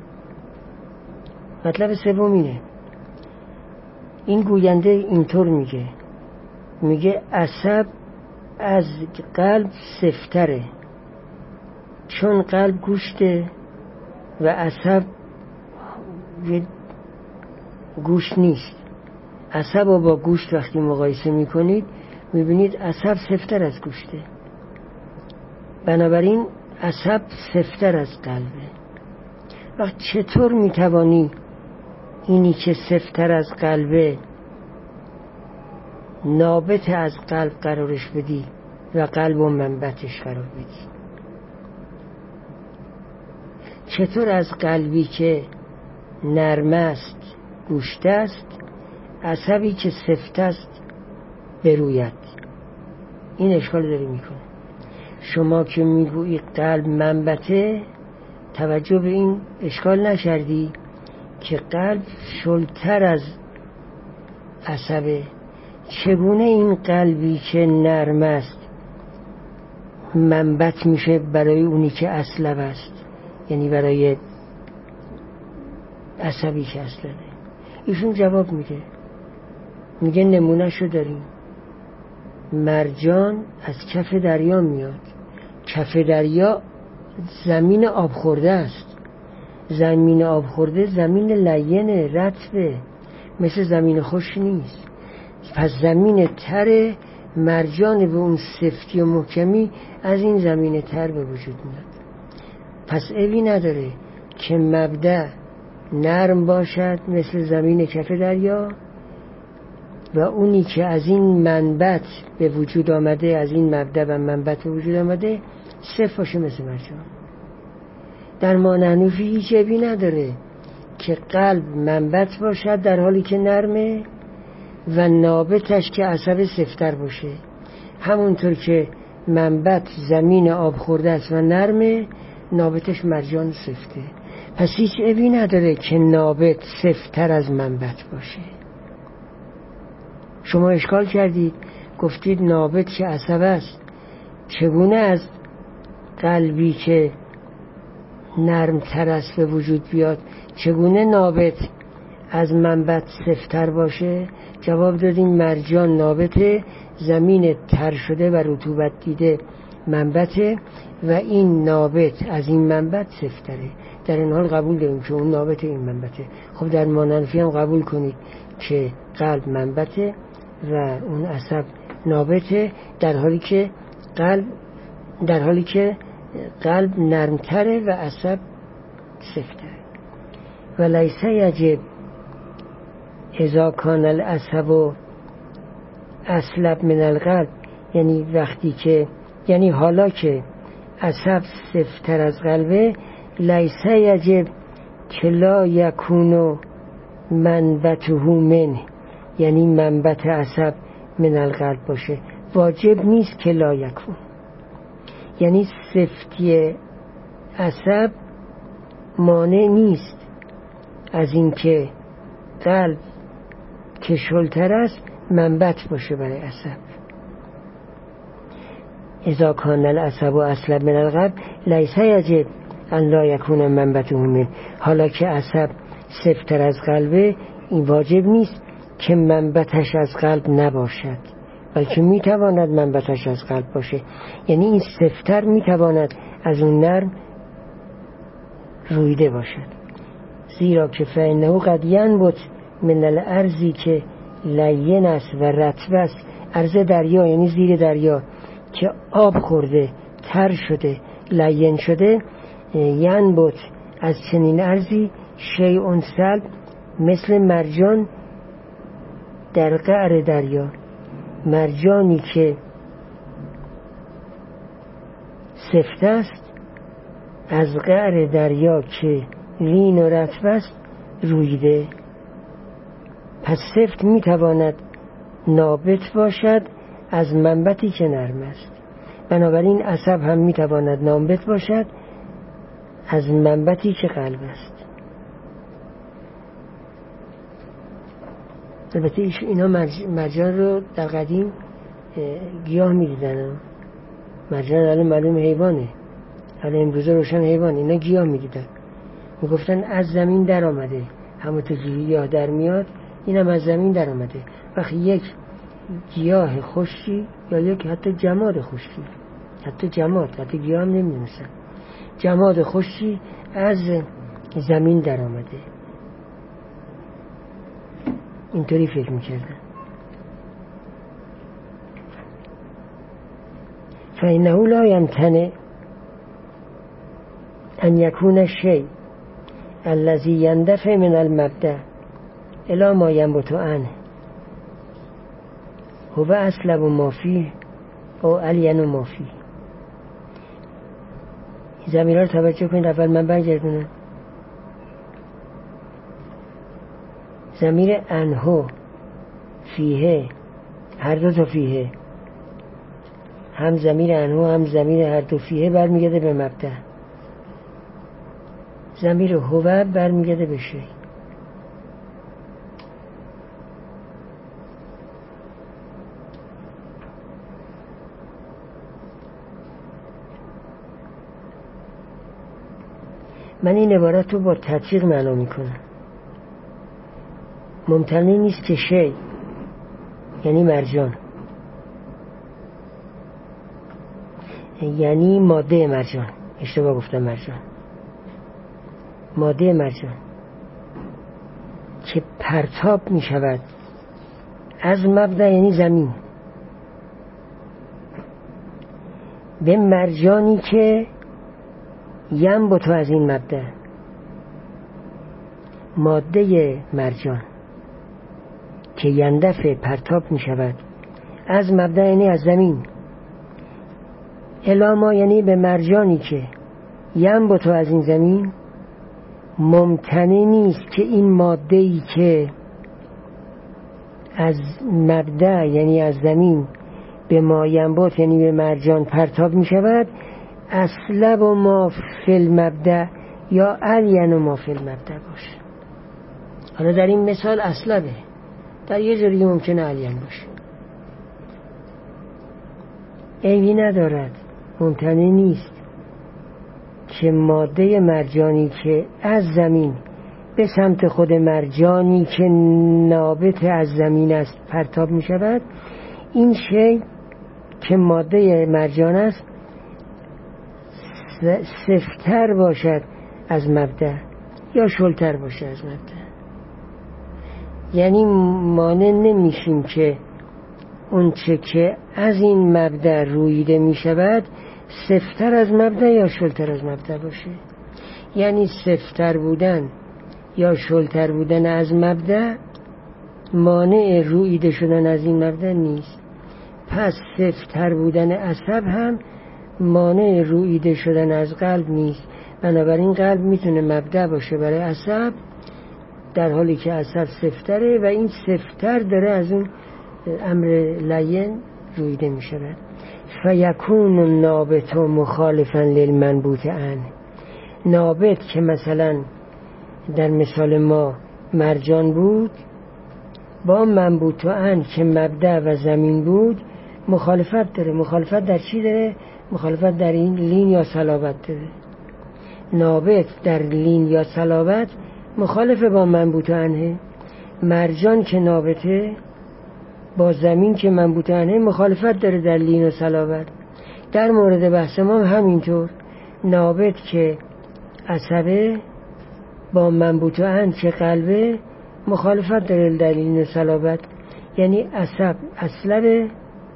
مطلب سوم اینه، این گوینده اینطور میگه عصب از قلب سفتره، چون قلب گوشته و عصب گوشت نیست. عصب رو با گوشت وقتی مقایسه میکنید میبینید عصب سفتر از گوشته، بنابراین عصب سفتر از قلبه. وقت چطور میتوانی اینی که سفتر از قلبه نابت از قلب قرارش بدی و قلب و منبتش قرار بدی؟ چطور از قلبی که نرم است گوشت است، عصبی که سفت است بروید؟ این اشکال داره میکنه. شما که میگویی قلب منبته، توجه به این اشکال نکردی که قلب شلتر از عصبه. چگونه این قلبی که نرم است منبت میشه برای اونی که اصلب است، یعنی برای عصبی که اصلبه؟ ایشون جواب میده، میگه نمونهشو داریم. مرجان از کف دریا میاد. کف دریا زمین آب خورده است. زمین آب خورده زمین لینه، رطبه، مثل زمین خشک نیست. پس زمین تر مرجان به اون سفتی و محکمی از این زمین تر به وجود میاد. پس عیبی نداره که مبدأ نرم باشد مثل زمین کف دریا و اونی که از این منبت به وجود آمده، از این مبدأ و منبت به وجود آمده سفت باشه مثل مرجان. در مانحنوفی هیچ عیبی نداره که قلب منبت باشد در حالی که نرمه و نابتش که عصب سفتر باشه. همونطور که منبت زمین آب خورده است و نرمه، نابتش مرجان سفته. پس هیچ عیبی نداره که نابت سفتر از منبت باشه. شما اشکال کردید، گفتید نابت که عصب است، چگونه از قلبی که نرمتر است به وجود بیاد؟ چگونه نابت از منبت سفتر باشه؟ جواب دادیم مرجان نابت، زمین تر شده و رطوبت دیده منبته و این نابت از این منبت سفتره. در این حال قبول داریم که اون نابت این منبته. خب در مانحنوفی هم قبول کنید که قلب منبته و اون عصب نابته، در حالی که قلب نرمتره و عصب سفتره. و لیس یجب اذا کان العصب اصلب من القلب، یعنی وقتی که، یعنی حالا که عصب سفتر از قلبه، لیس یجب که لا یکون منبته من، یعنی منبت عصب من القلب باشه. واجب نیست که لا یکون، یعنی سفتی عصب مانع نیست از این که قلب که شلتر است منبت باشه برای عصب. اذا کان العصب اصلب من القلب لیس یجب ان لا یکون منبته من، حالا که عصب سفتر از قلبه، این واجب نیست که منبتش از قلب نباشد، بلکه میتواند منبتش از قلب باشه. یعنی این سفتر میتواند از اون نرم رویده باشد. زیرا که فإنه قد ینبت من الارضی که لین است و رطب است. ارض دریا یعنی زیر دریا که آب خورده، تر شده، لین شده، ینبت از چنین ارضی شیء صلب مثل مرجان در قعر دریا. مرجانی که سفت است از قعر دریا که لین و رطب است رویده. پس سفت میتواند نابت باشد از منبتی که نرم است. بنابراین عصب هم میتواند نابت باشد از منبتی که قلب است. البته اینا مرجان رو در قدیم گیاه میدیدن. مرجان الان معلوم حیوانه، الان امروزه روشن حیوان، اینا گیاه میدیدن، میگفتن از زمین در آمده. همونطور که گیاه در میاد اینم از زمین در آمده. وقتی یک گیاه خشکی یا یک حتی جماد خشکی، حتی جماد، حتی گیاه هم نمیدونستن، جماد خشکی از زمین در آمده، اینطوری فکر میکردن. فإنه لا يمتنع أن يكون الشيء الذي يندفع من المبدأ إلى ما ينبت عنه هو أسلب ما فيه أو ألين ما فيه. زمین رو توجه کنید. اول من برگردونم. ضمیر انهو فیه، هر دو تا فیه هم ضمیر انهو هم ضمیر هر دو فیه برمیگرده به مبدأ، ضمیر هو برمیگرده به شی. من این عبارت رو با تطبیق معنا میکنم. ممتنع نیست که شی یعنی مرجان، یعنی ماده مرجان، اشتباه گفتم، مرجان ماده مرجان که پرتاب می شود از مبدأ یعنی زمین به مرجانی که ینبت از این مبدأ. ماده مرجان که یندفع پرتاب می شود از مبدأ یعنی از زمین الی ما، یعنی به مرجانی که ینبت از این زمین. ممتنع نیست که این ماده‌ای که از مبدأ یعنی از زمین به ما ینبت یعنی به مرجان پرتاب می شود اصلب و ما فی المبدأ یا الین و ما فی المبدأ باشه. حالا در این مثال اصلبه، در یه جوری ممکنه الین باشه، عیبی ندارد. ممتنع نیست که ماده مرجانی که از زمین به سمت خود مرجانی که نابت از زمین است پرتاب می شود، این شی که ماده مرجان است سفتر باشد از مبدأ یا شلتر باشد از مبدأ. یعنی مانع نمیشیم که اون چه که از این مبدأ رویده می شود سفتر از مبدأ یا شلتر از مبدأ باشه. یعنی سفتر بودن یا شلتر بودن از مبدأ مانع رویده شدن از این مبدأ نیست. پس سفتر بودن عصب هم مانع رویده شدن از قلب نیست. بنابراین قلب میتونه مبدأ باشه برای عصب در حالی که عصب سفتره و این سفتر داره از اون امر لین رویده می شود. فیکون النابت مخالفا للمنبوت عنه. نابت که مثلا در مثال ما مرجان بود با منبوت عنه که مبدأ و زمین بود مخالفت داره. مخالفت در چی داره؟ مخالفت در این لین یا صلابت داره. نابت در لین یا صلابت مخالف با منبوت عنه. مرجان که نابته با زمین که منبوت عنه مخالفت داره در لین و صلابت. در مورد بحث ما همینطور، نابت که عصبه با منبوت عنه که قلبه مخالفت داره در لین و صلابت. یعنی عصب اصلبه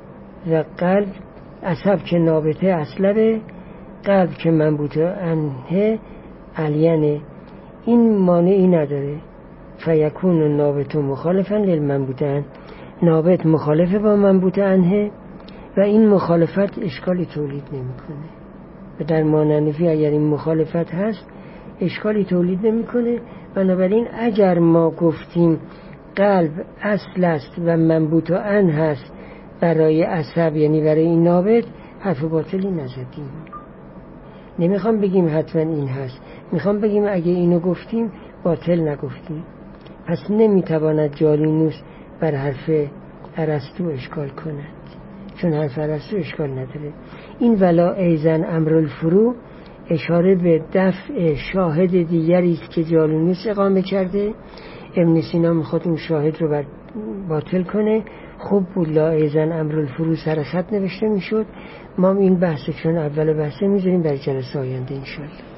و قلب، عصب که نابته اصلبه، قلب که منبوت عنه الینه. این مانعی نداره. فیکون النابت مخالفا للمنبوت عنه. نابت مخالف با منبوت عنه و این مخالفت اشکالی تولید نمیکنه. و در ماننفی اگر این مخالفت هست اشکالی تولید نمیکنه. بنابراین اگر ما گفتیم قلب اصل است و منبوت عنه هست برای عصب یعنی برای این نابت، حرف باطلی نزدیم. نمیخوام بگیم حتما این هست، میخوام بگیم اگه اینو گفتیم باطل نگفتیم. پس نمیتواند جالینوس بر حرف ارسطو اشکال کند، چون حرف ارسطو اشکال نداره. این ولا ایزن امر الفروع اشاره به دفع شاهد دیگری است که جالینوس اقامه کرده. ابن سینا میخواد اون شاهد رو باطل کنه. خوب بود لا ایزن امر الفروع سر خط نوشته میشد. ما این بحث چون اول بحثه میذاریم برای جلسه آینده انشاءالله.